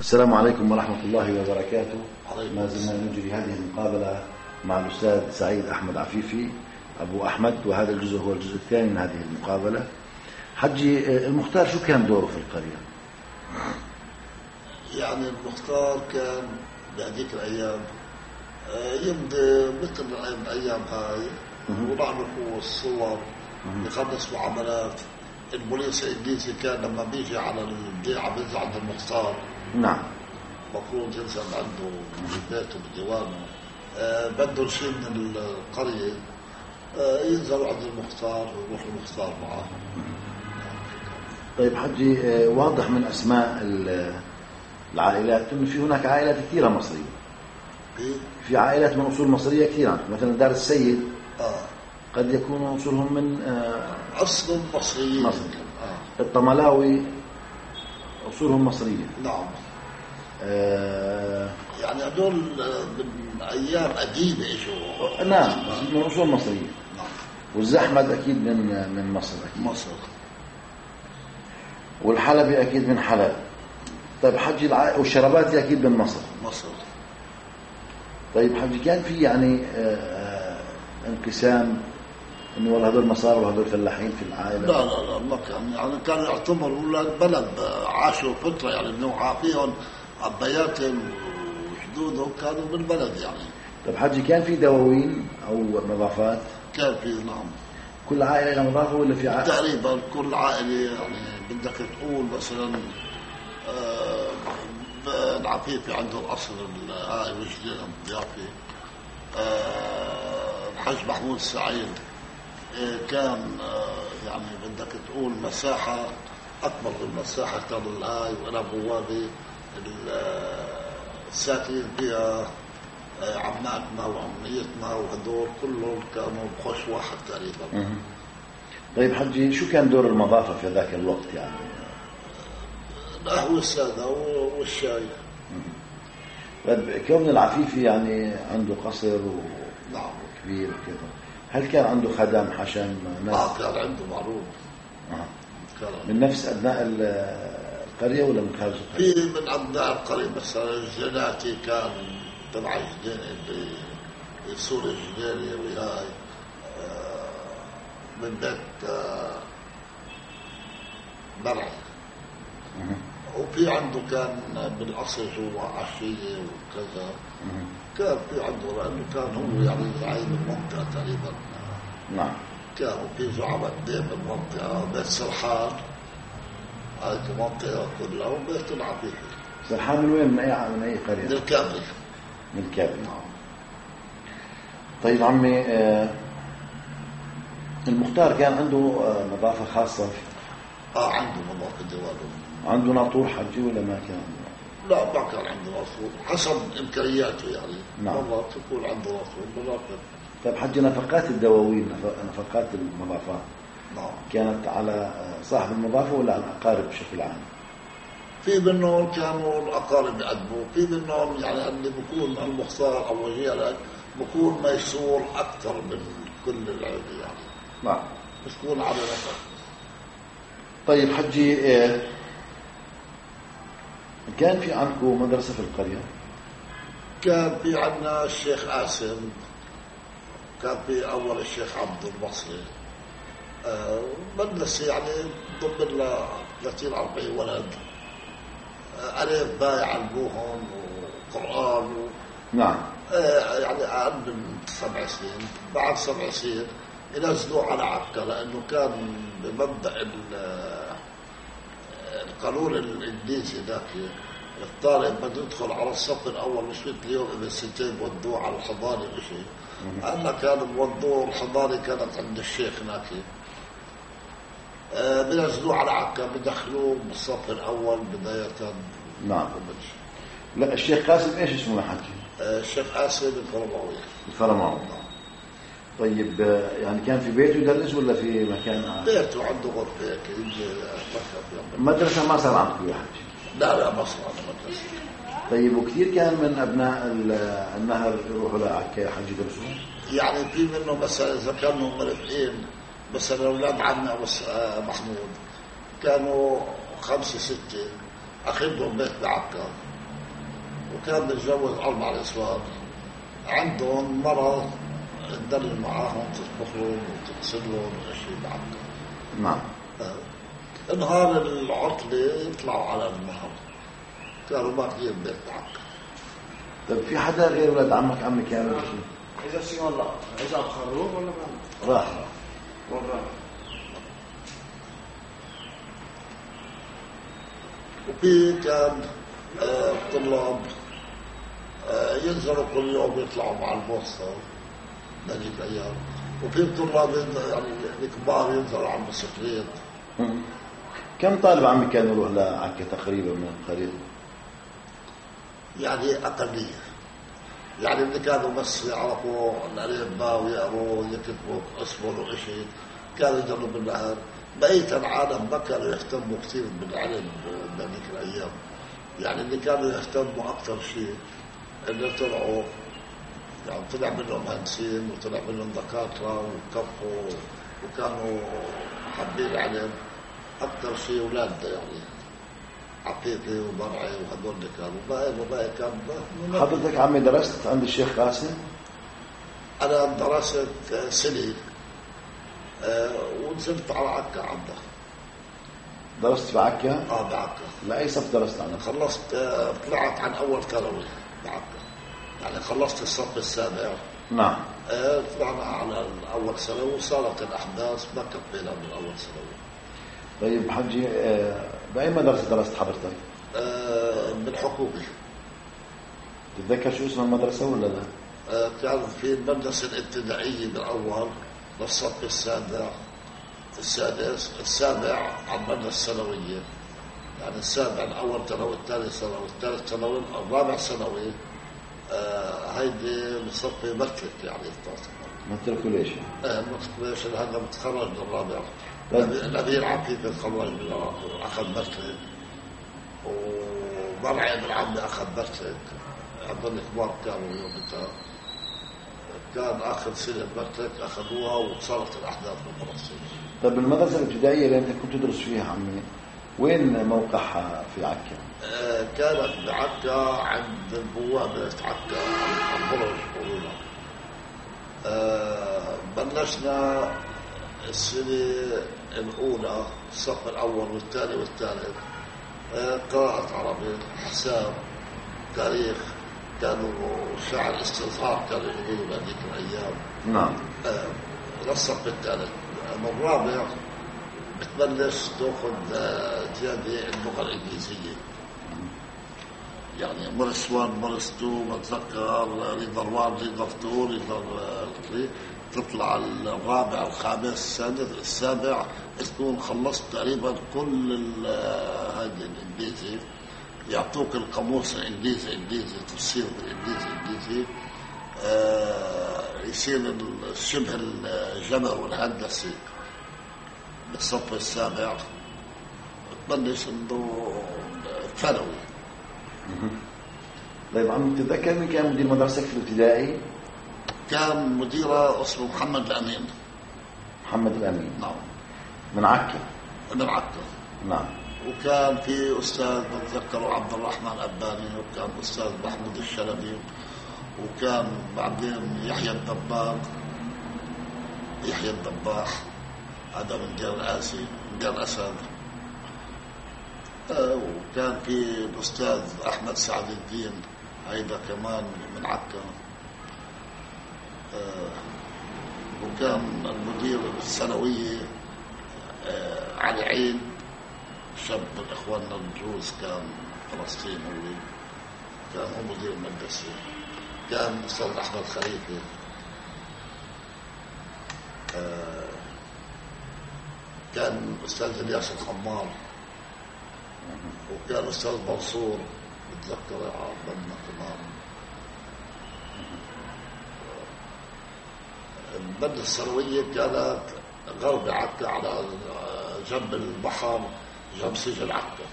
السلام عليكم ورحمة الله وبركاته. ما زلنا نجري هذه المقابلة مع الأستاذ سعيد أحمد عفيفي أبو أحمد، وهذا الجزء هو الجزء الثاني من هذه المقابلة. حجي المختار شو كان دوره في القرية؟ يعني المختار كان بهذيك الأيام يمضي مثل الأيام هاي، ونعرفوا الصور يخلص معاملات. البوليس الإنجليزي كان لما بيجي على البيعة بيجي عند المختار، نعم، مفروض ينزل عنده ببيته بديوانه، بده شيء من القرية ينزلوا عند المختار ويروح المختار معه. طيب حجي، واضح من أسماء العائلات إنه في هناك عائلات كثيرة مصرية. في عائلات من أصول مصرية كثيرة، مثلا دار السيد قد يكونوا أصولهم من أصل مصريين مصر. الطملاوي أصولهم مصرية. نعم. يعني هذول من أيام قديمة إجوا. نعم، من أصول مصرية. نعم. والزحمد أكيد من مصر أكيد. مصر. والحلبي أكيد من حلب. طيب حجي، والشرباتي أكيد من مصر. مصر. طيب حجي، كان في يعني انقسام إنه والله هذول مصار وهذول فلاحين في العائلة؟ لا ما كان، يعني كانوا يعتبروا البلد عاشوا فترة، يعني إنه فيهم أبياتهم وجدودهم كانوا بالبلد يعني. طيب حجي، كان في دواوين أو نظافات؟ كان في، نعم. كل عائلة لها نظافة ولا في عائلة؟ تقريبا كل عائلة، يعني بدك تقول مثلا العفيفي عنده الأصل هاي وجدين الضيافي، الحاج محمود سعيد كان يعني بدك تقول مساحة أكبر من مساحة كان الهاي، وأنا بوابي الساكنين فيها عماتنا وعميتنا وهدول كلهم كانوا بخش واحد تقريبا. طيب حجي، شو كان دور المضافة في ذاك الوقت يعني؟ القهوة السادة والشاي. طيب كون العفيفي يعني عنده قصر نعم كبير وكذا، هل كان عنده خدم حشم ناس؟ كان عنده معروف. من نفس أبناء القرية ولا من خارج القرية؟ في من أبناء القرية، مثلا جناتي كان تبع جديني بسوريا الجديني وهاي من بيت مرعي. وفي عنده كان بالقصر جوا عشية وكذا. كان في عنده، لأنه كان هو يعني زعيم المنطقة تقريبا. نعم. كانوا في زعماء بالمنطقة، بيت سرحان هاي المنطقة كلها، وبيت العفيفي. سرحان من وين؟ من أي قرية؟ من الكامل. من الكامل. طيب عمي، المختار كان عنده نظافة خاصة؟ عنده نظافة ديوانه. عنده ناطور حجي ولا ما كان؟ لا، ما كان عنده ناطور، حسب إمكانياته يعني. نعم. والله تكون عنده ناطور بناطور. طيب حجي، نفقات الدواوين، نفقات النظافات، نعم، كانت على صاحب النظافة ولا على الأقارب بشكل عام؟ في منهم كانوا الأقارب يقدموا، في منهم يعني اللي بيكون المختار أو وجيه بيكون ميسور أكثر من كل العيلة يعني. نعم. بتكون على نفق. طيب حجي، كان في عندكم مدرسة في القرية؟ كان في عندنا الشيخ قاسم، كان في أول الشيخ عبد المصري، مدرسة يعني ضمن ل 30-40 ولد، ألف باء يعلموهم وقرآن نعم. يعني أقل من 7 سنين. بعد 7 سنين ينزلوه على عكا، لأنه كان بمبدأ القانون الإنجليزي ذاك، الطالب بده يدخل على الصف الأول مش مثل اليوم ابن سنتين بودوه على الحضانة وشيء. أنا كان بودوه الحضانة كانت عند الشيخ هناك، بنزلوه على عكا، بدخلوه بالصف الأول بداية. نعم. لا، الشيخ قاسم ايش اسمه حكي؟ الشيخ قاسم الفرماوي. الفرماوي. طيب يعني كان في بيته يدرس ولا في مكان؟ بيته عنده غرفة هيك يجي مدرسة ما صار عندكم يا حكي؟ لا ما صار مدرسة. طيب وكثير كان من أبناء النهر يروحوا لعكا حج يدرسوا؟ يعني في منه مثلا إذا كانوا مرفقين، مثلا أولاد عمنا محمود كانوا 5-6 أخذهم بيت بعكا، وكان متجوز 4 نسوان، عندهم مرض تدلل معاهم، تطبخ لهم وتغسل لهم شيء بعد. نعم. نهار العطلة يطلعوا على النهر، كانوا باقيين بيت عكا. طيب في حدا غير ولاد عمك عمي كانوا شيء؟ إذا سي ولا إذا خروج ولا راح ولا. وفي كان طلاب ينزلوا كل يوم يطلعوا مع البوسطة ذيك الأيام، وفي طلاب يعني الكبار ينزلوا على الموتوسيكلات. كم طالب عمي كان يروح لعكا تقريبا من القرية؟ يعني أقلية، يعني اللي كانوا بس يعرفوا الألفباء ويقروا يكتبوا اسمهم وشيء كانوا يجربوا بالنهار. بقية العالم ما كانوا يهتموا كثير بالعلم بهذيك الأيام. يعني اللي كانوا يهتموا أكثر شيء اللي طلعوا، يعني طلع منهم مهندسين وطلع منهم دكاترة وكفوا وكانوا حابين العلم أكثر شيء أولاد، يعني عقيقي وبرعي وهذول اللي كانوا وباقي كان. حضرتك عمي درست عند الشيخ قاسم؟ أنا درست سنة ونزلت على عكا عنده. درست بعكا؟ بعكا. لأي صف درست عنه؟ خلصت طلعت عن أول ثانوي بعكا، يعني خلصت الصف السابع. نعم. طلعنا على أول ثانوي وصارت الأحداث ما كفينا من أول ثانوي. طيب حجي بأي مدرسة درست حضرتك؟ بالحكومي. تتذكر شو اسم المدرسة ولا لا؟ كان في المدرسة الابتدائية بالأول للصف السابع على المدرسة الثانوية، يعني السابع الأول ثانوي، الثاني ثانوي، الثالث ثانوي، الرابع ثانوي. هيدي بصفي مترك، يعني ماتريكوليشن. ماتريكوليشن هذا متخرج من الرابع. الأمير عفيفي تخرج من أخذ مترك، ومرعي ابن عمي أخذ مترك. هذول الكبار كانوا يومتها، كان آخر سنة مترك أخذوها وصارت الأحداث بالفلسطين. طيب المدرسة الابتدائية اللي أنت كنت تدرس فيها عمي وين موقعها في عكا؟ كانت بعكا عند البوابة عكا عند برج بقولوا. بلشنا السنة الأولى الصف الأول والثاني والثالث قراءة عربي، حساب، تاريخ. كانوا شعر استظهار كانوا يقولوا بهذيك الأيام. نعم. للصف الثالث. من الرابع بتبلش تأخذ زيادة اللغة الإنجليزية، يعني مرس 1 مرس 2 بتذكر ليدر 1 ليدر 2 ليدر 3. تطلع الرابع الخامس السادس السابع تكون خلصت تقريبا كل هذا الإنجليزي. يعطوك القاموس الإنجليزي تفسير بالإنجليزي يصير شبه الجبر والهندسي بالصف السابع. تبلش انه ثانوي. طيب عم تتذكر من كان مدير مدرستك في الابتدائي؟ كان مديره اسمه محمد الأمين. محمد الأمين. نعم. من عكا؟ من عكا. نعم. وكان في أستاذ بتذكره عبد الرحمن أباني، وكان أستاذ محمود الشلبي، وكان بعدين يحيى الدباح هذا من دير آسي من دير أسد. وكان في الأستاذ أحمد سعد الدين هيدا كمان من عكا. وكان المدير الثانوية علي عين، شاب من إخواننا الدروز، كان فلسطيني، كان هو مدير المدرسة. كان أستاذ أحمد خليفة. كان أستاذ الياس الخمار، وكان أستاذ منصور بتذكر عبدنا كمان. المدرسة الثانوية كانت غرب عكا على جنب البحر، جنب سجل عكا.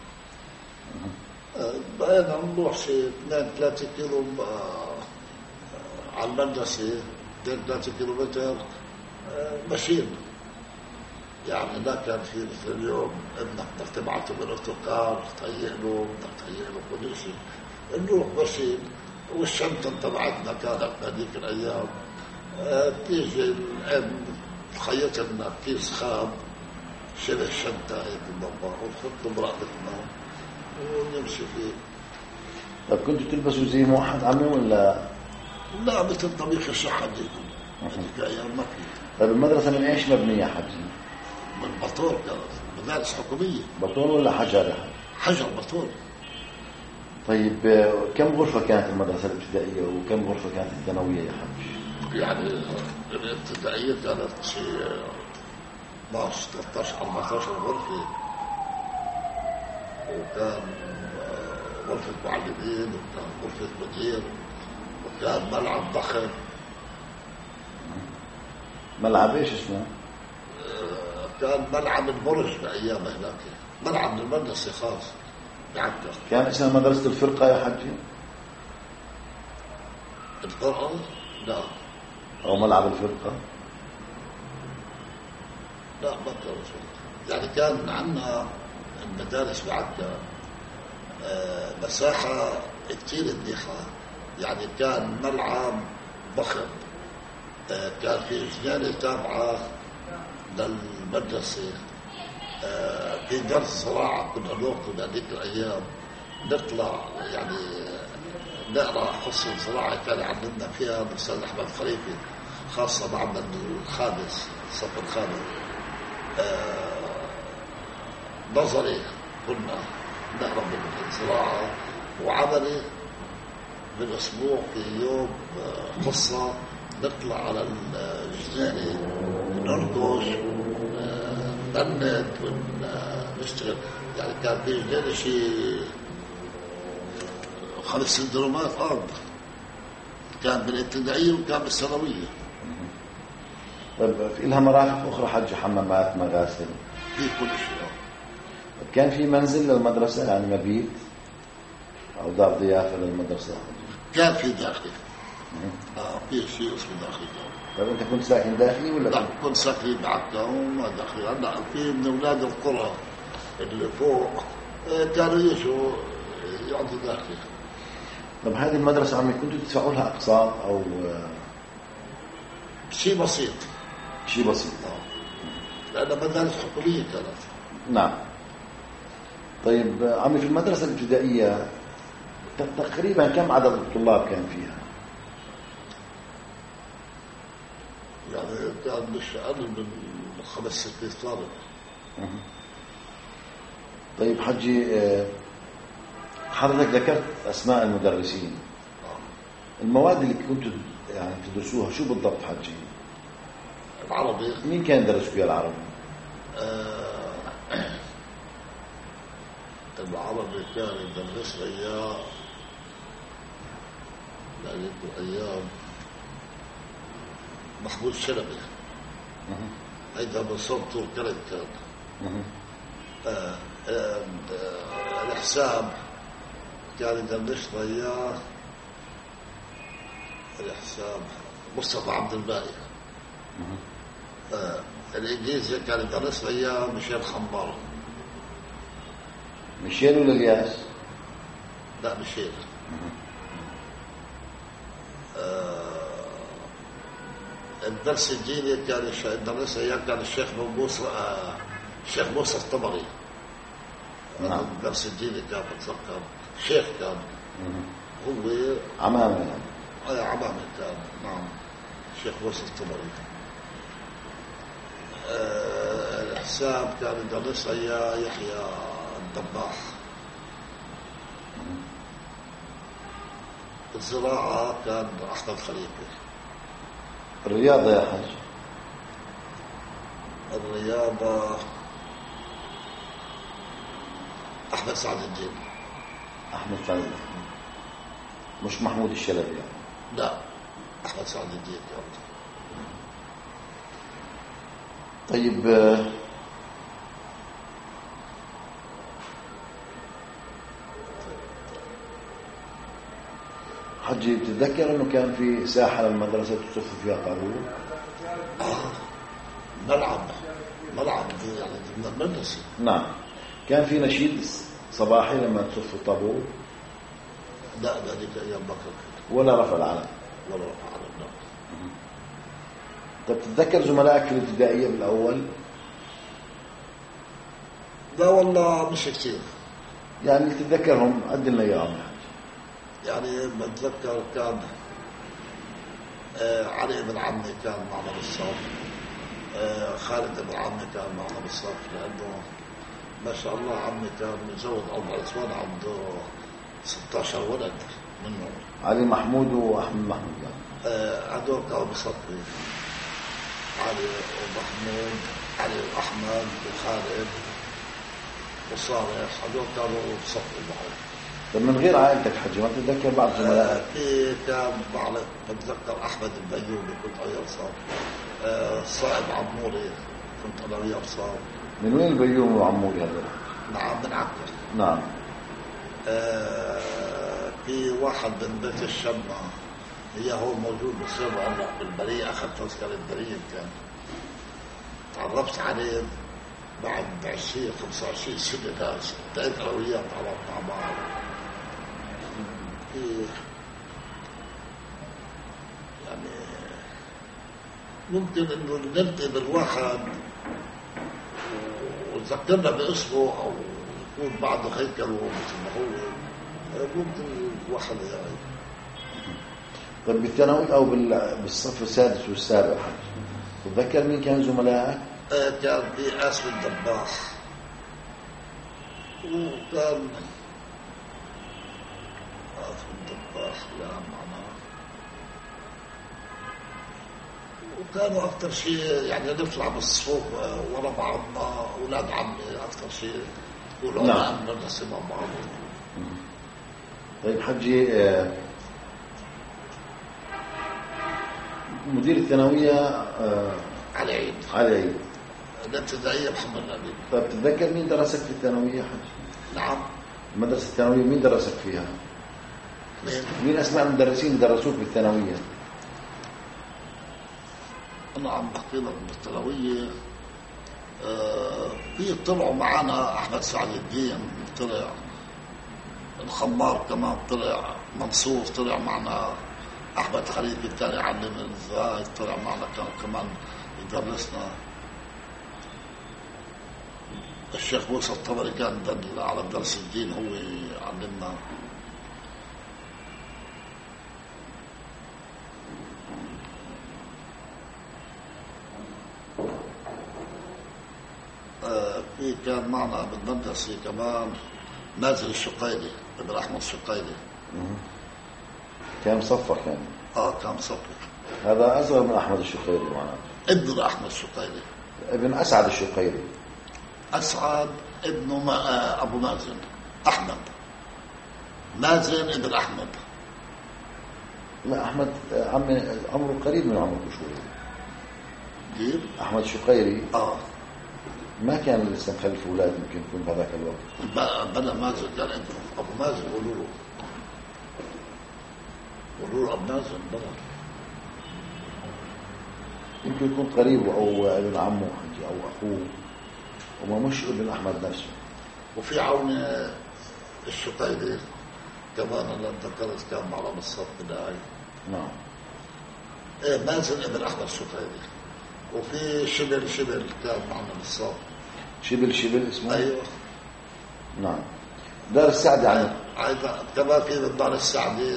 بقينا نروح شيء 2-3 كيلو على المدرسة، 2-3 كيلومتر ماشيين. يعني لا كان في مثل اليوم ابنك بدك تبعته بالاوتوكار تهيئ له، بدك تهيئ له كل شيء. نروح بسيط. والشنطة تبعتنا كانت هذيك الأيام تيجي الأم تخيط لنا كيس خام، شيل الشنطة هيك بالضبط ونحطه برقبتنا ونمشي فيه. طيب كنتوا تلبسوا زي موحد عمي ولا؟ لا، مثل طبيخ الشحن يكون هذيك أيام ما في. طيب المدرسة من إيش مبنية حجي؟ من بطول، كانت مدارس حكومية. بطول ولا حجر؟ حجر بطول. طيب كم غرفة كانت المدرسة الابتدائية وكم غرفة كانت الثانوية يا حج؟ يعني الابتدائية كانت شيء 12 13 14 غرفة، وكان غرفة معلمين، وكان غرفة مدير، وكان ملعب ضخم. ملعب ايش اسمه؟ كان ملعب البرج بأيام هناك، ملعب المدرسة خاص بعكا. كان اسمها مدرسة الفرقة يا حجي؟ الفرقة؟ لا. أو ملعب الفرقة؟ لا، ما كان الفرقة. يعني كان عندنا المدارس بعكا مساحة كتير منيحة. يعني كان ملعب ضخم، كان في جنينة تابعة للمدرسة، في درس زراعة كنا ناخذ هذيك الأيام، نطلع يعني نقرأ حصة زراعة كان عندنا فيها الأستاذ أحمد خليفي، خاصة معنا الخامس، الصف الخامس. نظري كنا نقرأ من الزراعة، وعملي بالأسبوع في يوم قصة نطلع على الجنينة نرقص نبند ونشتغل. يعني كان في جنينة شيء 5 درامات أرض، كان بالابتدائية وكان بالثانوية. طيب في لها مرافق أخرى حج، حمامات، مغاسل؟ في كل شيء. كان في منزل للمدرسة يعني مبيت أو دار ضيافة للمدرسة؟ كان في داخلي. في شيء اسمه داخلي. طيب أنت كنت ساكن داخلي ولا؟ لا، كنت ساكن بعكا وما داخلي. هلا في من أولاد القرى اللي فوق كانوا يجوا يقعدوا داخلي. طيب هذه المدرسة عمي كنتوا تدفعوا لها أقساط أو شيء بسيط؟ شيء بسيط. لأن مدارس حكومية كانت. نعم. طيب عمي في المدرسة الابتدائية تقريبا كم عدد الطلاب كان فيها؟ يعني كان مش أقل من 5-6 طالب. طيب حجي حضرتك ذكرت أسماء المدرسين، المواد اللي كنتوا يعني تدرسوها شو بالضبط حجي؟ العربي. مين كان يدرس فيها العربي؟ العربي كان يدرس إياه يعني أيام محمود شلبي، هيدا من صوت الكرد كان. الحساب كان يدرس إياه الحساب مصطفى عبد الباقي. الإنجليزي كان يدرس إياه ميشيل خمار. ميشيل ولا الياس؟ لا، ميشيل. الدرس الديني كان يدرس إياه كان الشيخ موسى، الشيخ موسى الطبري. الدرس الديني كان بتذكر شيخ كان هو عمامة. عمامة كان. نعم، الشيخ موسى الطبري. الحساب كان يدرس إياه يحيى الضباح. الزراعة كان أحمد خليفة. الرياضة يا حاج؟ الرياضة أحمد سعد الدين. أحمد سعد الدين، مش محمود الشلبي يعني؟ لا، أحمد سعد الدين كان. طيب حجي بتتذكر انه كان في ساحه للمدرسه تصف فيها قارورة؟ ملعب يعني من المدرسه. نعم. كان في نشيد صباحي لما تصف الطابور؟ لا بهذيك ايام بكر ولا رفع العلم؟ ولا رفع علم لا. طب تتذكر زملائك في الابتدائية بالأول؟ لا والله مش كثير. يعني تتذكرهم قد لنا إياهم يعني بتذكر كان علي بن عمي كان معنا بالصف، خالد بن عمي كان معنا بالصف، لأنه ما شاء الله عمي كان متزوج 4 نسوان عنده 16 ولد منه. علي محمود وأحمد محمود هذول كانوا بصفي، علي ومحمود، علي وأحمد وخالد وصالح، هذول كانوا بصفي معه. طب من غير عائلتك حجي ما تتذكر بعض زملائك؟ في كان بتذكر أحمد البيومي كنت وياه صار، صائب عموري كنت أنا وياه صار. من وين البيومي وعموري هذول؟ نعم من عكر. نعم. في واحد من بيت الشمة هي هو موجود بسبب هلا بالبرية، أخذ تذكرة البرية كان تعرفت عليه بعد 20-25 سنة ناس بقيت أنا وياه تعرفت مع بعض. يعني ممكن إنه نلتقي بالواحد وتذكرنا باسمه أو يكون بعده هيكل مثل ما هو، ممكن الواحد يعني. طيب بالثانوي أو بالصف السادس والسابع تتذكر مين كان زملائك؟ كان في قاسم الدباح، وكان قاسم الدباح لا معنا، وكانوا أكثر شيء يعني نطلع بالصفوف ورا بعضنا، أولاد عمي أكثر شيء يقولوا أنا ندرس مع بعض. طيب حجي مدير الثانوية علي عيد. علي عيد. الابتدائية محمد نبيل. طيب تتذكر مين درسك في الثانوية حجي؟ نعم. المدرسة الثانوية مين درسك فيها؟ مين أسماء المدرسين اللي درسوك بالثانوية؟ أنا عم بحكي لك بالثانوية في طلعوا معنا أحمد سعد الدين، طلع الخمار كمان، طلع منصور، طلع معنا أحمد خليفي كان يعلم الزايد، طلع معنا كان كمان يدرسنا. الشيخ موسى الطبري كان دل على درس الدين هو يعلمنا. في كان معنا بالمدرسة كمان نازل الشقيري ابن أحمد الشقيري. كان صفك يعني؟ كان صفك. هذا أصغر من أحمد الشقيري معناته؟ ابن أحمد الشقيري. ابن أسعد الشقيري. أسعد ابن أبو مازن أحمد، مازن ابن أحمد. لا أحمد عمره قريب من عمرك شوي. كيف؟ أحمد الشقيري ما كان لسه مخلف أولاد، يمكن يكون بهذاك الوقت. بلا مازن كان ابنه أبو مازن، قولوا له أبو مازن بلا، يمكن يكون قريب أو ابن عمه أو أخوه، وما مش ابن أحمد نفسه. وفي عون الشقيري كمان أنا ذكرت كان معنا بالصف بداعي. نعم. مازن ابن أحمد الشقيري. وفي شبل كان معنا بالصف. شبل اسمه؟ أيوه. نعم. دار السعدي عنه. أيضا كمان في من دار السعدي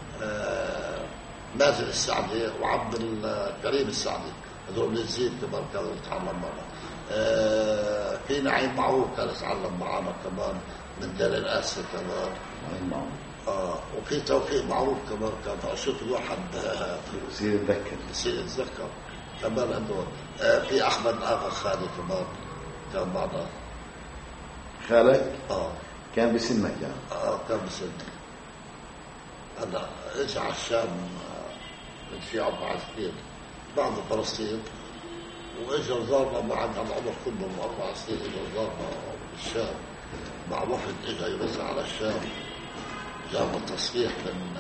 مازن السعدي وعبد الكريم السعدي، هذول الزيد كمان كانوا يتعلم معنا. في نعيم معروف كان يتعلم معنا كمان من دار الأسر كمان. نعيم معروف. وفي توفيق معروف كمان كان أشوف الواحد يصير يتذكر كمان هذول. في أحمد آغا خالد كمان كان معنا. خالك؟ كان بسنك يعني؟ كان بسنك. أنا إجا على الشام من شي 4 سنين بعد فلسطين، وإجا زارنا بعد العمر كله من 4 سنين، إجا زارنا بالشام مع وفد إجا يوزع على الشام، جابوا تصريح من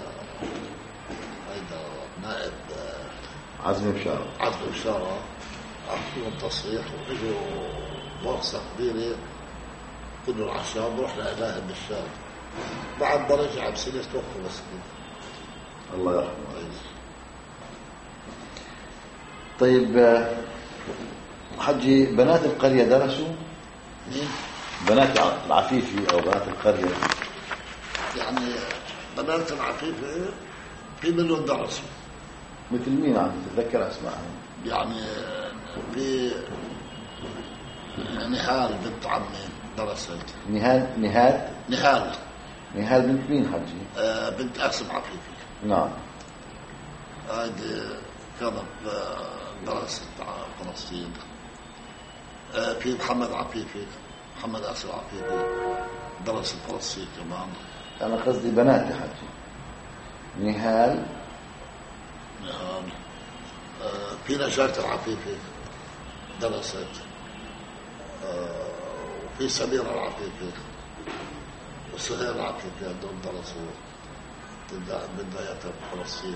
هيدا نائب عزمي بشارة أعطوهم تصريح، وإجوا ورصة كبيرة كله على الشام، رحنا إلهي بالشام بعد ما رجع بسنة توفى بس. الله يرحمه. طيب حجي بنات القرية درسوا؟ بنات العفيفي أو بنات القرية يعني بنات العفيفي في منهم درسوا. مثل مين عم تتذكر أسمائهم؟ يعني في نهال بنت عمي درست. نهال بنت مين حجي؟ بنت أسم عفيفي. نعم. هذه كانت درست فلسطين. في محمد عفيفي، محمد أسم عفيفي درس فلسطين كمان. أنا قصدي بنات يا حجي. نهال في نجاة العفيفي درست. وفي سميرة العفيفي وسهير العفيفي عندهم درسوا بداية فلسطين.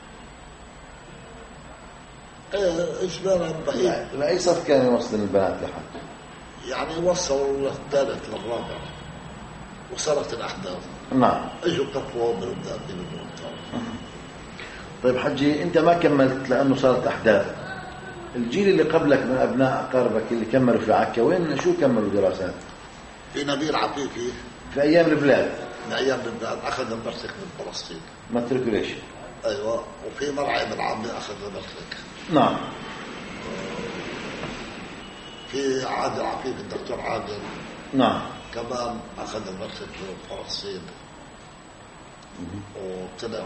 إجمالا بهيك. لأي صف كان يوصل البنات يا حجي؟ يعني وصلوا للثالث للرابع وصارت الأحداث. نعم. اجوا كفوا بالبلاد بدون. طيب حجي انت ما كملت لانه صارت احداث. الجيل اللي قبلك من ابناء اقاربك اللي كملوا في عكا وين شو كملوا دراسات؟ في نبيل عفيفي في ايام البلاد. من ايام البلاد اخذ المرتك من فلسطين. ماتريكوليشن. ايوه. وفي مرعي بن عمي اخذ المرتك. نعم. في عادل عفيفي الدكتور عادل. نعم. كمان اخذ المرتك من فلسطين. وطلع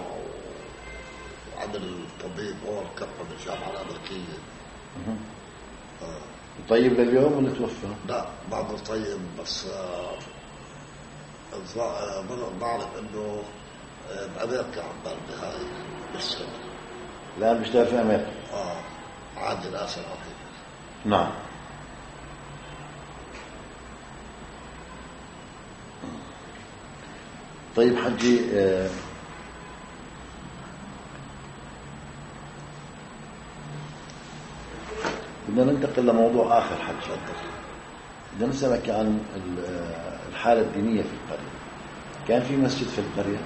عمل طبيب هو كفى بالجامعة الأمريكية. طيب لليوم ولا توفى؟ لا بعده طيب بس بعرف انه بأمريكا عمال بهاي بالسنة. لا بيشتغل في أمريكا. عادل آسر عفيفي. نعم. طيب حجي بدنا ننتقل لموضوع آخر حجي. بدنا نسألك عن الحالة الدينية في القرية. كان في مسجد في القرية؟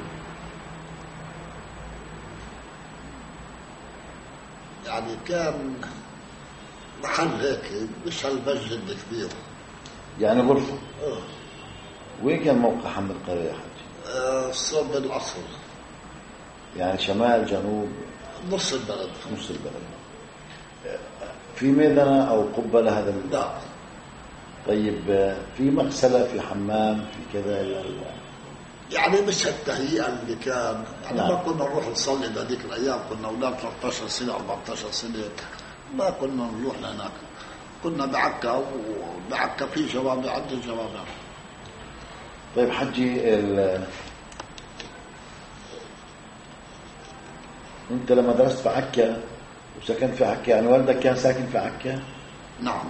يعني كان محل هيك مش هالمسجد الكبير. يعني غرفة. وين كان موقع حمل القرية يا حجي؟ صوب العصر. يعني شمال جنوب؟ نص البلد. نص البلد. في ميدنة أو قبة لهذا لا. طيب في مغسلة في حمام في كذا؟ يعني مش التهيئة اللي كان يعني نعم. ما كنا نروح نصلي بهذيك الأيام. كنا أولاد 13 سنة 14 سنة ما كنا نروح لهناك. كنا بعكا وبعكا في جوامع عند الجوامع. طيب حجي أنت لما درست في عكا وسكنت في عكا يعني والدك كان ساكن في عكا؟ نعم.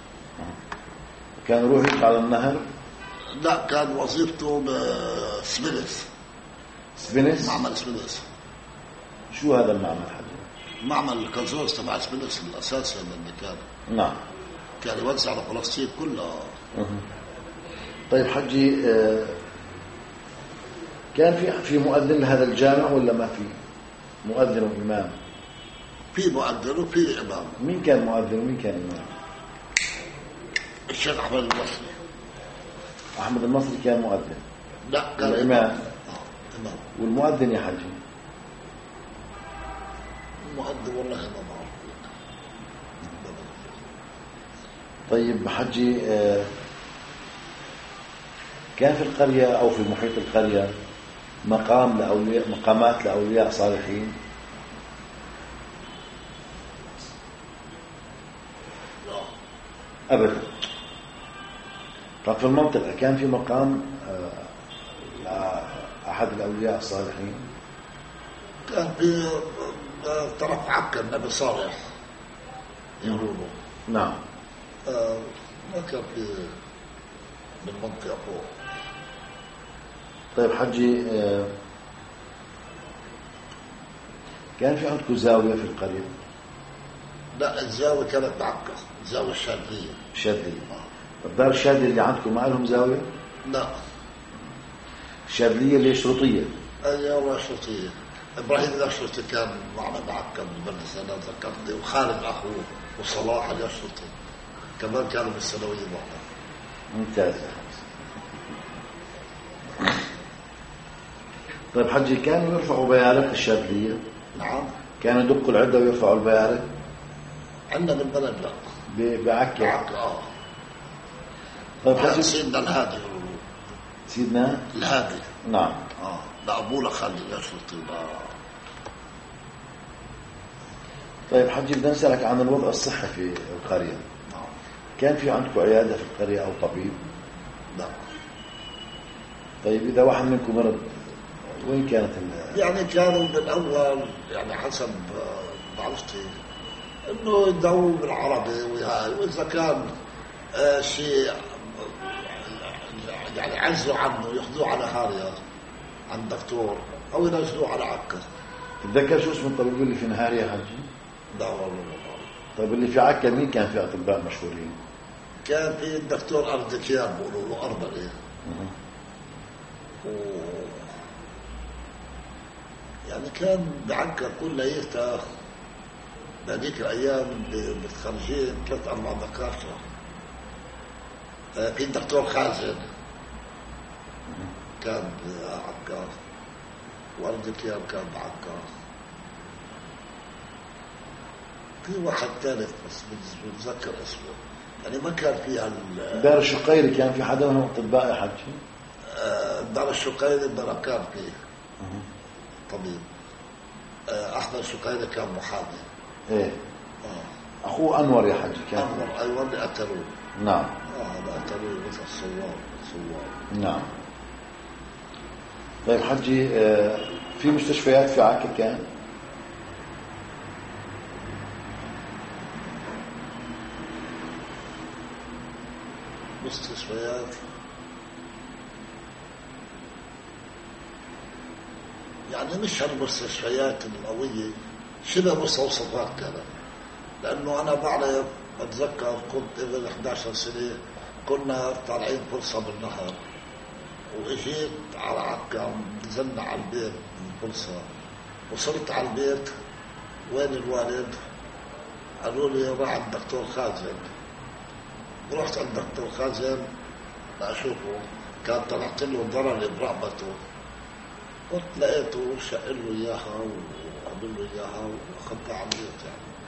كان يروح على النهر؟ لا كان وظيفته بسبيلس. سبيلس؟ معمل سبيلس. شو هذا المعمل حجي؟ معمل الكنزوز تبع سبيلس الأساسي اللي كان. نعم. كان يوزع على فلسطين كلها. طيب حجي كان في مؤذن لهذا الجامع ولا ما في مؤذن وإمام؟ في مؤذن وفي إمام. مين كان مؤذن ومين كان إمام؟ الشيخ أحمد المصري. أحمد المصري كان مؤذن؟ لا كان إمام. إمام. والمؤذن يا حجي؟ المؤذن والله ما بعرف. طيب حجي كان في القرية أو في محيط القرية مقامات لأولياء صالحين؟ لا أبدا. طب في المنطقة كان في مقام لأحد الأولياء الصالحين؟ كان في طرف عكا النبي صالح يقولوا. نعم. ما كان في بالمنطقة فوق. طيب حجي كان في عندكم زاوية في القرية؟ لا الزاوية كانت بعكا. الزاوية الشاذلية. الشاذلية. الدار الشاذلية اللي عندكم ما لهم زاوية؟ لا. الشاذلية اللي هي شرطية. أيوة شرطية. إبراهيم الأشرطي كان معنا معكم بالمدرسة أنا ذكرتني، وخالد أخوه وصلاح الأشرطي كمان كانوا بالثانوية معنا. ممتاز. طيب حجي كانوا يرفعوا بيالك الشاذلية؟ نعم. كانوا يدقوا العدة ويرفعوا البيالك؟ عندنا بالبلد لا. بعكا. طيب حجي سيدنا الهادي. سيدنا الهادي. نعم. لا أبونا خالد الأشرطي. طيب حجي بدنا نسألك عن الوضع الصحي في القرية. نعم. كان في عندكم عيادة في القرية أو طبيب؟ لا. طيب إذا واحد منكم مرض وين كانت يعني كانوا بالأول يعني حسب معرفتي إنه يدعوا بالعربي وهاي، وإذا كان شيء يعني عزوا عنه ياخذوه على هاريا عند دكتور أو ينزلوه على عكا. تتذكر شو اسم الطبيب اللي في نهاريا حجي؟ لا والله. طيب اللي في عكا مين كان في أطباء مشهورين؟ كان في الدكتور أردكيان بيقولوا له أربعة. يعني كان بعكا كل ليلة بهذيك الأيام متخرجين 3-4 دكاترة. في الدكتور خازن كان بعكا، وأردكيان كان بعكا. في واحد ثالث بس بتذكر اسمه، يعني ما كان فيها دار الشقيري كان في حدا منهم أطباء يا حجي؟ دار الشقيري كان فيه طبيب. أحمد الشقيري كان محامي. إيه. أخوه أنور يا حجي كان. أنور أيوة اللي قتلوه. نعم. هذا قتلوه مثل صوار. نعم. طيب حجي في مستشفيات في عكا كان؟ مستشفيات يعني مش هالمستشفيات القوية، شبه مستوصفات كانت. لأنه أنا بعرف بتذكر كنت ابن 11 سنة كنا طالعين فرصة بالنهر وإجيت على عكا، نزلنا على البيت من فرصة، وصلت على البيت وين الوالد؟ قالوا لي راح عند الدكتور خازن. رحت عند الدكتور خازن لأشوفه، كان طلعت له ضرر برقبته، قلت لقيته شق له إياها وعمل له إياها وأخذتها على البيت.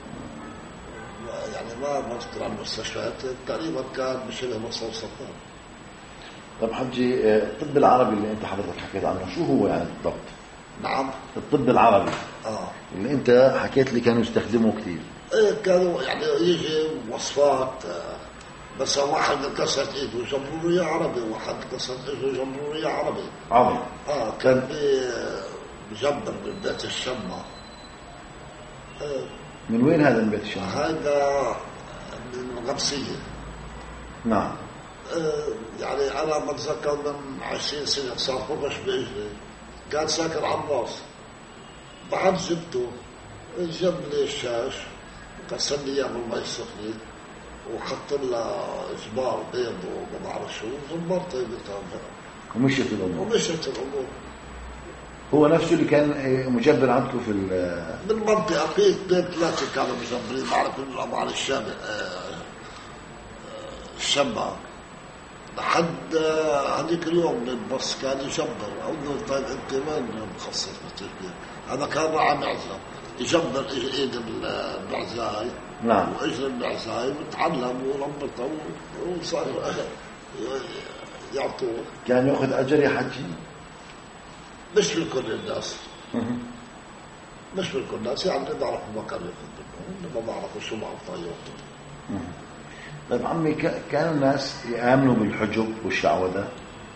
يعني ما بذكر عن المستشفيات تقريبا كان بشبه مستوصفات. طب حجي الطب العربي اللي انت حضرتك حكيت عنه شو هو يعني بالضبط؟ نعم. الطب العربي اللي انت حكيت لي كانوا يستخدموه كثير. كانوا يعني يجي وصفات، بس واحد كسرت ايده يجبروا له اياه عربي، واحد كسرت ايده يجبروا له اياه عربي. كان بجبر من بيت الشمة. من وين هذا من بيت الشمة؟ هذا من الغمسية. نعم. يعني أنا بتذكر من 20 سنة صار فوقش بإجري، كان ساكن على الراس. بعد جبته جاب لي الشاش وكسر لي إياه بالمي السخنة وحط له إجبار بيض وما بعرف شو، وزمرته قلتها ومشيت الأمور. هو نفسه اللي كان مجبر عندكم في بالمنطقة. في 2-3 كانوا مجبرين، بعرف إنه الأموال الشمة لحد هذيك اليوم البص كان يجبر. أقول طيب أنت وين مخصص بالتربية؟ هذا كان راعي معزة يجبر إيد المعزاي. نعم. وإجر المعزاي وتعلم وربطه وصار يعطوه. كان يأخذ أجر يا حجي؟ مش لكل الناس. مش لكل الناس، يعني اللي بعرفوا ما كانوا ياخذ منهم، اللي ما بعرفوا شو بعرفوا ياخذوا. طيب عمي كانوا الناس يآمنوا بالحجب والشعوذة؟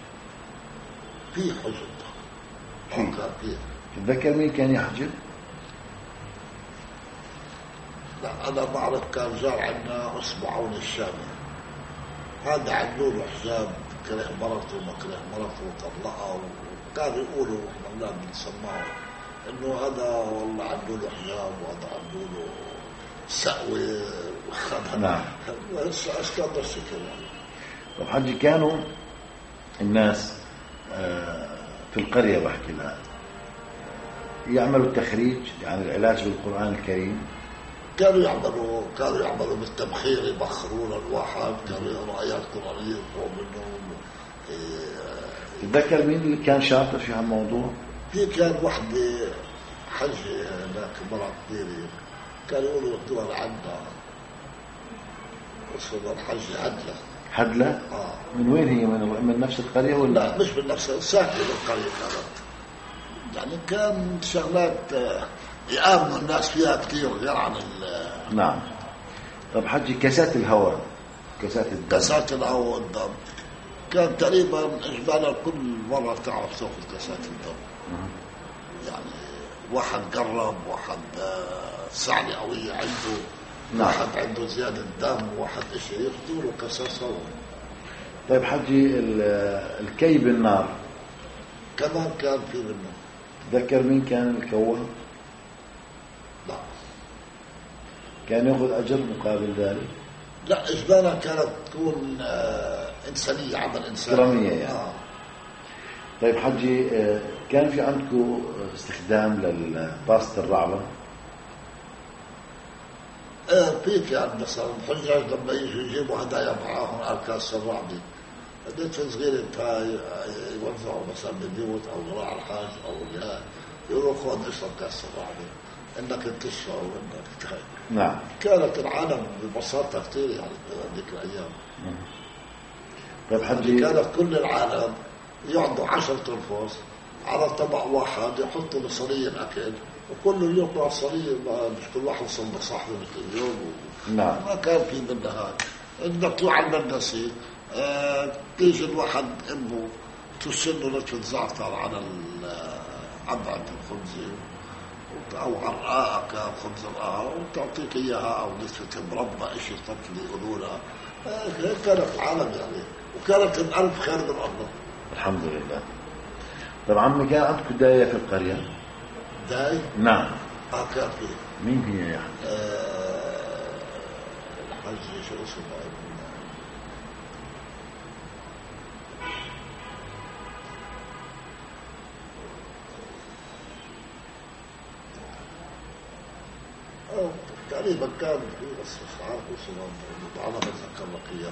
في حجب. كان فيه. تتذكر مين كان يحجب؟ لا أنا بعرف كان جار عندنا اسمه عون الشامي، هذا عنده له حجاب، كره مرته وما كره مرته وطلقها، وكانوا يقولوا احنا لا بنسمعه انه هذا والله عنده له حجاب وهذا عنده له سقوة وهذا. نعم. أشكال الشكل يعني. طب حجي كانوا الناس في القرية بحكي الآن يعملوا التخريج يعني العلاج بالقرآن الكريم؟ كانوا يعملوا بالتبخير، يبخرون الواحد، كانوا يقرأوا آيات قرآنية يطلعوا منهم. تتذكر مين اللي كان شاطر في هالموضوع؟ في كان وحدة حجة هناك مرة كبيرة، كانوا يقولوا الدول عندها اسمها الحجة هدلة؟ من وين هي؟ من نفس القرية ولا؟ لا مش من نفس ساكنة القرية كانت. يعني كان شغلات يآمنوا الناس فيها كثير غير عن نعم. طب حجي كاسات الهواء، كاسات الهواء والدم كان تقريبا إجمالا كل مرة تعرف تأخذ كاسات الدم. يعني واحد قرب، واحد سعلة قوية عنده، نعم. واحد عنده زيادة دم، واحد إشي ياخذوا له كاسات هواء. طيب حجي الكي بالنار كمان كان في منه. تذكر مين كان الكوه؟ لا. كان يأخذ أجر مقابل ذلك؟ لا، إجمالا كانت تكون إنسانية، عمل إنساني كرامية يعني. طيب حجي كان في عندكم استخدام للباستا الرعبة؟ في كان مثلا الحجاج لما يجوا يجيبوا هدايا معاهم على كاس الرعبة، بنت صغيرة يوزعوا مثلا بالبيوت أو راعي الحاج أو الجهاز، يقولوا خذ اشرب كاس الرعبة انك تشرب وانك تخيل. نعم. كانت العالم ببساطة كثير يعني ذيك الأيام. طيب حجي كانت كل العالم يقعدوا 10 أنفس على طبق واحد، يحطوا بصينية الأكل وكله يقطع صينية، مش كل واحد صنب صاحبه مثل اليوم. نعم. ما كان في منها هاي. انك تروح على المدرسة تيجي الواحد امه تسنه لك زعتر على عبعة الخبزة او عرقاء كخبز الرقاق وتعطيك اياها، او نسفة مربى اشي طفل يقولوا لها. هيك كانت العالم يعني، وكانت الألف خير من الله. الحمد لله. طب عمي كان عندكم داية في القرية؟ داي؟ نعم. كان في. مين هي يعني؟ الحج شو اسمه؟ تقريبا كان في، بس مش عارف اسمه، انا بتذكر لك اياه.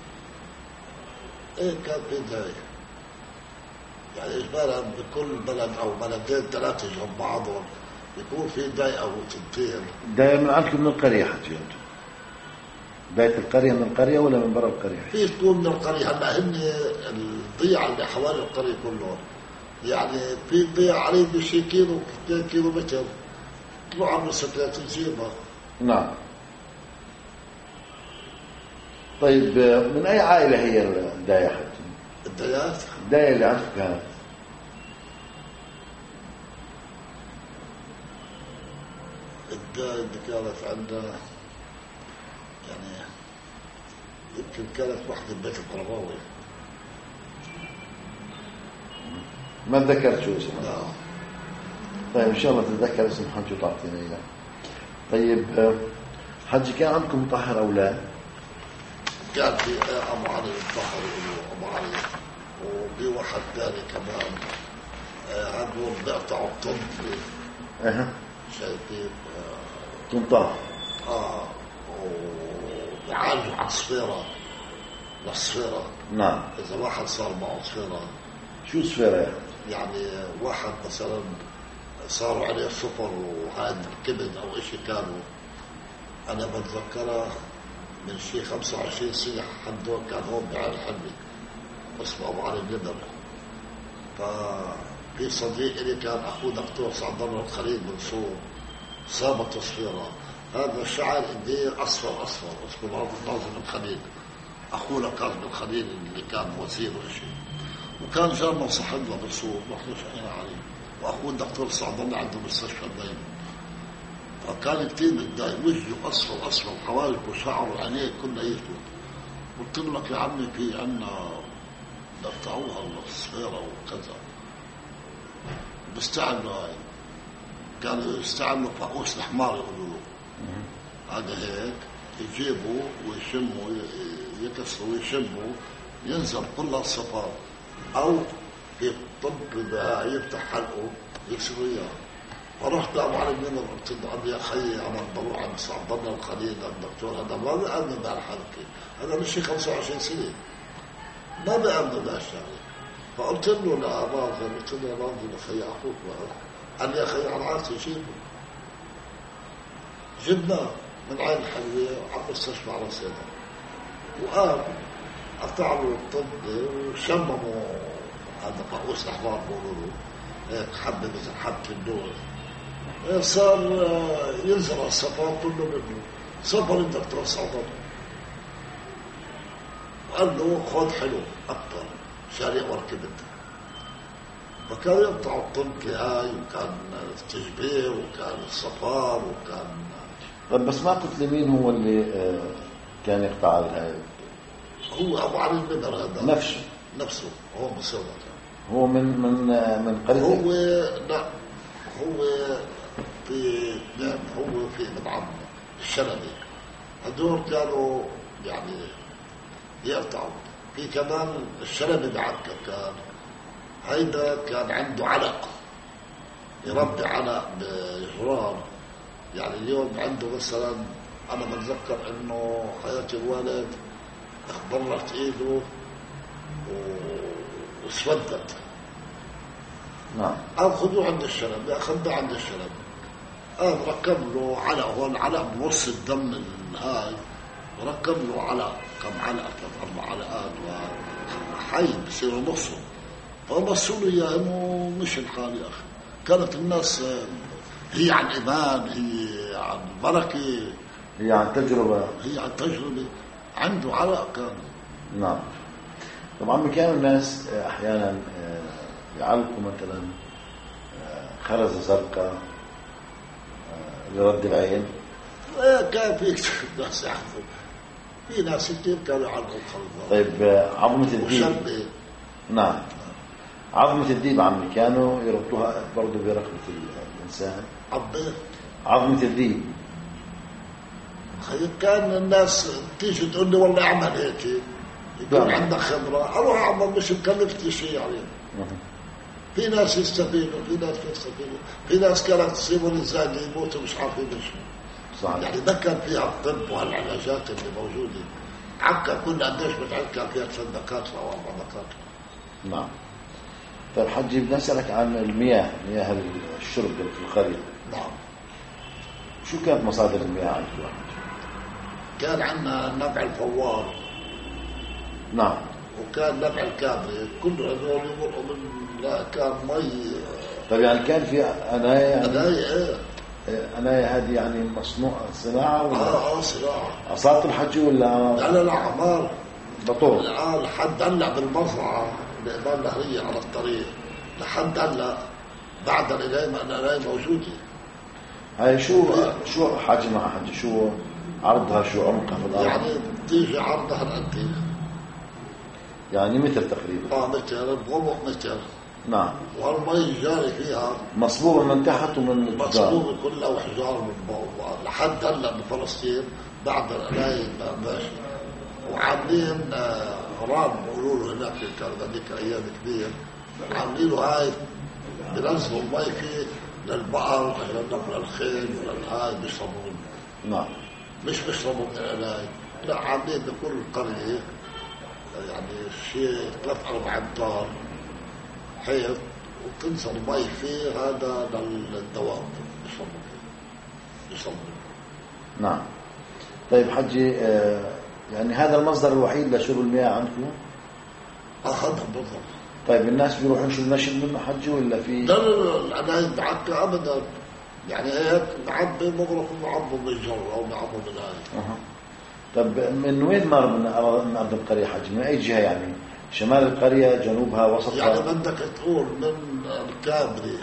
كان في داي يعني اجمالا بكل بلد او بلدين ثلاثه جنب بعضهم يكون في داي او تنتين. داي من عندكم من القريه حجي انتم؟ داية القريه من القريه ولا من برا القريه؟ في تكون من القريه. هلا هن الضيعه اللي حوالي القريه كلهم يعني في ضيعه قريب شي كيلو 2 كيلو متر، تروح على المسكات تجيبها. نعم. طيب من اي عائله هي الداية حجي؟ الدايات؟ الداية اللي عندكم كانت الداية اللي كانت عندنا يعني يمكن كانت وحدة ببيت القرباوي. ما تذكرت شو اسمها؟ لا. طيب ان شاء الله تتذكر اسم حجي وتعطينا اياه. طيب حجي كان عندكم مطهر اولاد؟ كان في ابو علي الطهر ابو علي، وفي واحد ثاني كمان عندهم بيقطعوا الطن. شايفين طنطا. وبيعالجوا عصفيرة الصفيرة. نعم. إذا واحد صار معه صفيرة. شو صفيرة يعني واحد مثلا صاروا عليه صفر وهذا الكبد أو إشي كانوا، أنا بتذكرها من شي 25 سنة حدو كان هون بعين حلمي اسمه أبو علي الندر. ففي صديق إلي كان أخوه دكتور سعد الله الخليل من صور صابت صفيرة. هذا الشاعر إديه أصفر اسمه ناظم الخليل، أخونا كاظم الخليل اللي كان وزير وإشي، وكان جارنا وصاحبنا بالصور نحن شقينا عليه، وأخوه الدكتور سعد الله عنده مستشفى دايما. فكان كتير متضايق، وجهه أصفر حواجبه وشعره وعينيه كله يسود. قلت لك يا عمي في عنا بقطعوها الصفيرة وكذا، بيستعملوا هاي، كانوا يستعملوا فاقوس الحمار يقولوا له. هذا هيك يجيبوا ويشموا، يكسروا ويشموا، ينزل كل الصفار، أو في الطب إذا يفتح حلقه يكسروا إياه. فرحت أبو علي بن قلت له يا أخي أنا بروح عند عبد الله الخليل الدكتور هذا ما بيأمن بهالحركة، هذا مشي 25 سنة ما بيأمن بهالشغلة. فقلت له لا باظل، قلت له يا باظل أخي أخوك قال لي يا أخي على راسي جيبه. جبناه من عين الحلوية وعلى مستشفى على سيدنا، وقام قطع له الطب وشمموا هذا قوس الأحبار بقولوا هيك حبة مثل حبة الدور، صار ينزل على السفر كله منه. سفر الدكتور صعدل وقال له خذ حلو أكثر شارع وركبت. فكان يقطع الطنكة هاي وكان التجبير وكان الصفار وكان. طب بس ما قلت لي مين هو اللي كان يقطع هاي؟ هو أبو علي البدر هذا نفسه هو مسوى كان. هو من قرية؟ هو لا هو في مطعم الشلبي، هدول كانوا يعني يقطعوا. في كمان الشلبي بعكا كان هيدا كان عنده علق يربي علق بجرار. يعني اليوم عنده مثلا أنا بتذكر إنه حياة الوالد اخضرت إيده واسودت. نعم. أخذوه عند الشلبي، أخذوه عند الشلبي، ركب له علق، هو العلق بنص الدم هاي، وركب له علق كم علقة 4 علقات وحي بصيروا نصه. فبصوا له إياه إنه مش الحال يا أخي. كانت الناس هي عن إيمان، هي عن بركة، هي عن تجربة، عنده علق كان. نعم. طبعا كانوا الناس أحيانا يعلقوا مثلا خرزة زرقاء لرد العين. كان في كثير ناس يعرفوا، في ناس كثير كانوا يعلقوا الخرزة. طيب عظمة الديب. نعم. عظمة الديب عمي كانوا يربطوها برضو برقبة الإنسان. عظمة الديب كان الناس تيجي تقول لي والله اعمل هيك، يكون عندك خبرة أروح أعمل، مش مكلفتي شيء يعني. في ناس يستفيدوا، في ناس كانت تصيبهم الزاقة يموتوا مش عارفين شو. يعني ده كان فيها الطب وهالعلاجات اللي موجودة. عكا كنا قديش بتعكا فيها 3 دكاترة أو 4 دكاترة. نعم. طيب حجي بدي أسألك عن المياه، مياه الشرب في القرية. نعم. شو كانت مصادر المياه عندكم؟ كان عندنا نبع الفوار. نعم. وكان نبع الكابري، كل هذول يمرقوا من لا كان مي. طيب يعني كان في أناية يعني أناية أناية هذه يعني مصنوع صناعة ولا؟ صناعة. أصابت الحجي ولا؟ لا عمار بطور. لحد هلا بالمزرعة بإمام نهرية على الطريق لحد هلا بعد الأناية موجودة. هاي شو حجمها حجي؟ شو عرضها؟ شو عمقها في الأرض؟ يعني تيجي عرضها الأنتي يعني متر تقريبا. متر بغمق متر. نعم. والمي جاري فيها مصبوبة من تحت ومن مصبوبة كلها وحجار من فوق. لحد هلا بفلسطين بعد الأناية ماشي. وعاملين رام بيقولوا له هناك كان ذيك أيام كبير، عاملين له هاي بنزلوا المي فيه للبقر عشان نقل الخيل وللهاي بيشربوا. نعم. مش بيشربوا من الأناية، لا عاملين بكل القرية يعني شيء 3-4 أمتار حيط وتنزل المي فيه، هذا للدواب بيشربوا. نعم. طيب حجي يعني هذا المصدر الوحيد لشرب المياه عندكم؟ هذا بالضبط. طيب الناس بيروحوا يشربوا نشل منه حجي ولا في؟ لا الأناية بعكا أبدا، يعني هيك بعبي مغرق ومعبوا بالجو أو معبوا بالآية. طب من وين مر من أرض القرية حجي؟ من أي جهة يعني؟ شمال القرية، جنوبها، وسطها؟ يعني بدك تقول من الكابري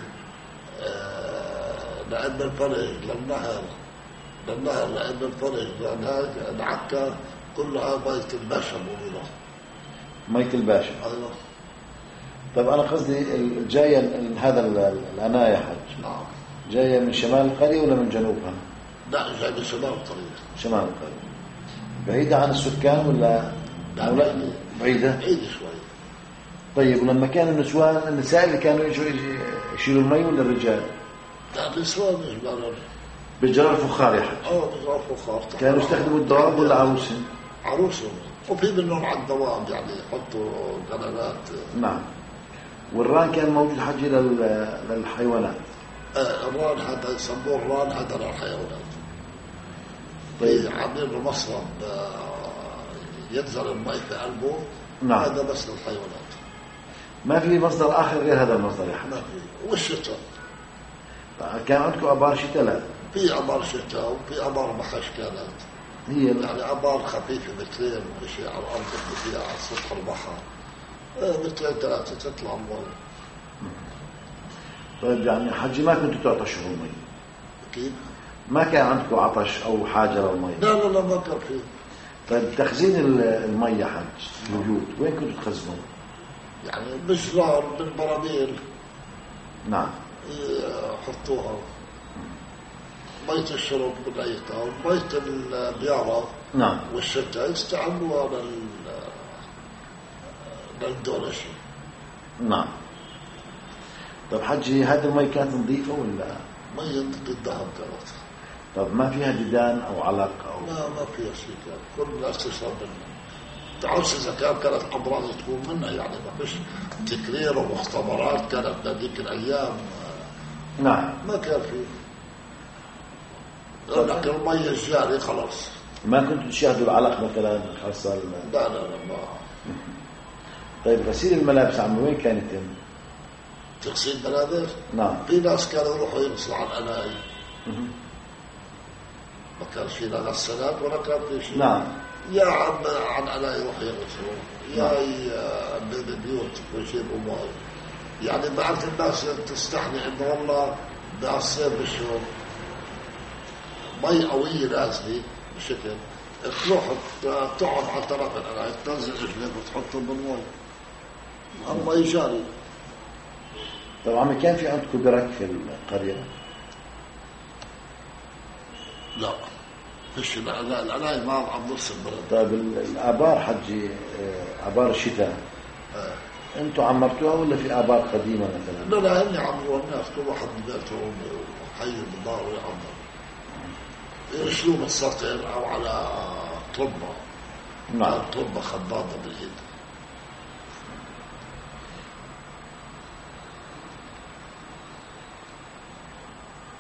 لأن الفرج للنهر لأن الفرج لأن هاي العكا كلها مية الباشا بقولوا. مية الباشا. أيوة. طيب أنا قصدي جاية هذا الأناية حج. نعم. جاية من شمال القرية ولا من جنوبها؟ لا جاية من شمال القرية. شمال القرية. بعيدة عن السكان ولا؟ لا بعيدة. بعيدة شوي. طيب ولما كان النساء اللي كانوا يشيلوا المي ولا الرجال؟ لا نسوان يجبرون. بالجرار الفخار يا حج؟ بالجرار الفخار. كانوا يستخدموا الدواب ولا عروسهم؟ عروسهم، وفي منهم على الدواب يعني يحطوا قنوات. نعم. والران كان موجود حجي للحيوانات؟ الران هذا يسموه الران هذا للحيوانات. طيب عاملين له مصرف ينزل المي في قلبه. نعم. هذا بس للحيوانات. ما في مصدر آخر غير هذا المصدر يا حج؟ ما في. والشتاء كان عندكم أبار شتاء؟ لا، في أبار شتاء وفي أبار بحش كانت. هي يعني أبار خفيفة مترين وشيء على الأرض اللي فيها على سطح البحر. مترين 3 تطلع المي. طيب يعني حجي ما كنتوا تعطشوا المي؟ كيف؟ ما كان عندكم عطش أو حاجة للمي؟ لا ما كان فيه. طيب تخزين المي يا حج موجود، وين كنتوا تخزنوه؟ يعني بجرار بالبراميل. نعم. يحطوها. مية الشرب بنيتها ومية البيارة. نعم. والشتاء يستعملوها للدولشة. نعم. طب حجي هذه المي كانت نظيفة ولا؟ مية الذهب كانت. طب ما فيها ديدان أو علق أو؟ لا ما فيها شيء كان. كل الناس تشرب منها. تعرفش إذا كانت أمراض تكون منها يعني ما فيش تكرير ومختبرات كانت بهذيك الأيام. نعم. ما كان فيه. لكن المية الجاري خلاص. ما كنتوا تشاهدوا العلق مثلا خاصة لا ما. طيب غسيل الملابس عم وين كان يتم؟ تغسيل ملابس؟ نعم. في ناس كانوا يروحوا يغسلوا على الأناي. ما كان في لا غسالات ولا كان في شيء. نعم. يا عن الأناي يروحوا يغسلوا يا بالبيوت ويجيبوا ماء. يعني بعض الناس تستحني إنه والله بالصيف بالشهور مي قوية نازلة بشكل تروح تقعد على طرف الأناي تنزل رجلك وتحطهم بالمي. المي جاري. طبعا كان في عندكم برك في القرية؟ لا فيش. الأناي ما عم نص البلد. طيب الآبار حجي، آبار الشتاء انتوا عمرتوها ولا في آبار قديمة مثلا؟ لا هني عمروا الناس كل واحد ببيته وحي بالدار ويعمر. يرشلوه بالسطر أو على طبة. نعم. طبة خضاضة باليد.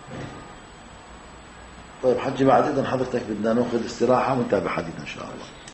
طيب حجي بعد إذن حضرتك بدنا ناخذ استراحة ونتابع حديثنا إن شاء الله.